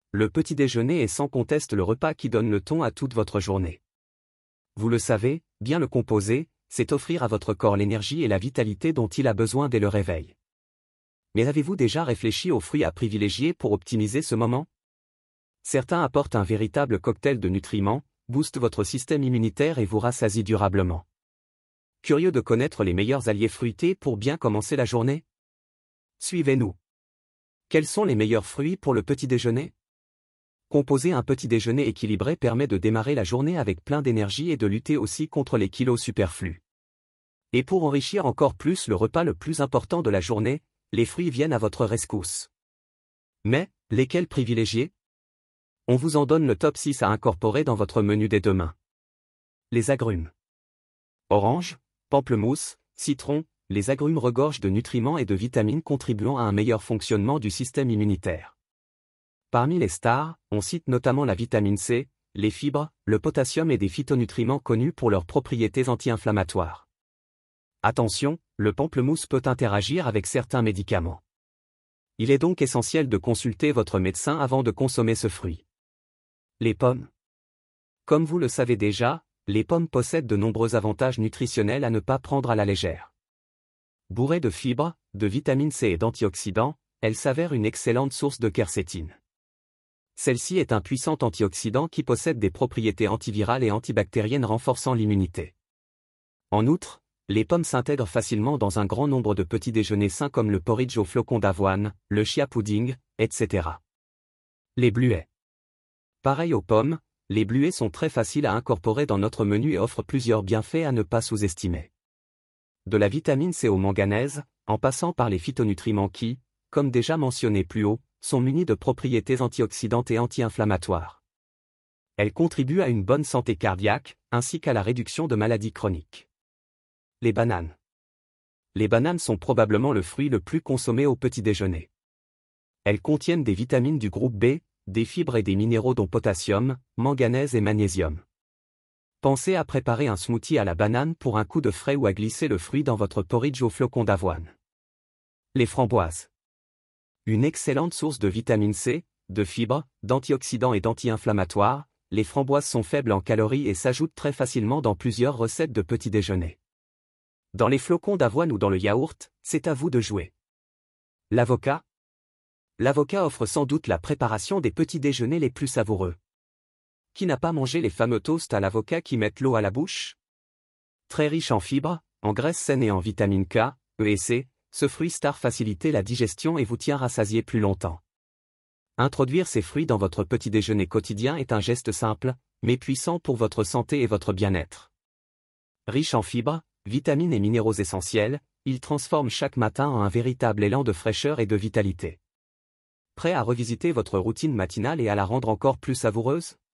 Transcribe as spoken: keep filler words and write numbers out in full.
le petit déjeuner est sans conteste le repas qui donne le ton à toute votre journée. Vous le savez, bien le composer, c'est offrir à votre corps l'énergie et la vitalité dont il a besoin dès le réveil. Mais avez-vous déjà réfléchi aux fruits à privilégier pour optimiser ce moment? Certains apportent un véritable cocktail de nutriments, boostent votre système immunitaire et vous rassasient durablement. Curieux de connaître les meilleurs alliés fruités pour bien commencer la journée? Suivez-nous. Quels sont les meilleurs fruits pour le petit déjeuner? Composer un petit déjeuner équilibré permet de démarrer la journée avec plein d'énergie et de lutter aussi contre les kilos superflus. Et pour enrichir encore plus le repas le plus important de la journée, les fruits viennent à votre rescousse. Mais, lesquels privilégier? On vous en donne le top six à incorporer dans votre menu dès demain. Les agrumes. Orange, pamplemousse, citron, les agrumes regorgent de nutriments et de vitamines contribuant à un meilleur fonctionnement du système immunitaire. Parmi les stars, on cite notamment la vitamine C, les fibres, le potassium et des phytonutriments connus pour leurs propriétés anti-inflammatoires. Attention, le pamplemousse peut interagir avec certains médicaments. Il est donc essentiel de consulter votre médecin avant de consommer ce fruit. Les pommes. Comme vous le savez déjà, les pommes possèdent de nombreux avantages nutritionnels à ne pas prendre à la légère. Bourrées de fibres, de vitamine C et d'antioxydants, elles s'avèrent une excellente source de quercétine. Celle-ci est un puissant antioxydant qui possède des propriétés antivirales et antibactériennes renforçant l'immunité. En outre, les pommes s'intègrent facilement dans un grand nombre de petits déjeuners sains comme le porridge aux flocons d'avoine, le chia pudding, et cetera. Les bleuets. Pareil aux pommes, les bleuets sont très faciles à incorporer dans notre menu et offrent plusieurs bienfaits à ne pas sous-estimer. De la vitamine C au manganèse, en passant par les phytonutriments qui, comme déjà mentionné plus haut, sont munis de propriétés antioxydantes et anti-inflammatoires. Elles contribuent à une bonne santé cardiaque, ainsi qu'à la réduction de maladies chroniques. Les bananes. Les bananes sont probablement le fruit le plus consommé au petit déjeuner. Elles contiennent des vitamines du groupe B, des fibres et des minéraux dont potassium, manganèse et magnésium. Pensez à préparer un smoothie à la banane pour un coup de frais ou à glisser le fruit dans votre porridge aux flocons d'avoine. Les framboises. Une excellente source de vitamine C, de fibres, d'antioxydants et d'anti-inflammatoires, les framboises sont faibles en calories et s'ajoutent très facilement dans plusieurs recettes de petit déjeuner. Dans les flocons d'avoine ou dans le yaourt, c'est à vous de jouer. L'avocat. L'avocat offre sans doute la préparation des petits déjeuners les plus savoureux. Qui n'a pas mangé les fameux toasts à l'avocat qui mettent l'eau à la bouche? Très riche en fibres, en graisses saines et en vitamine K, E et C, ce fruit star facilite la digestion et vous tient rassasié plus longtemps. Introduire ces fruits dans votre petit déjeuner quotidien est un geste simple, mais puissant pour votre santé et votre bien-être. Riche en fibres, vitamines et minéraux essentiels, il transforme chaque matin en un véritable élan de fraîcheur et de vitalité. Prêt à revisiter votre routine matinale et à la rendre encore plus savoureuse?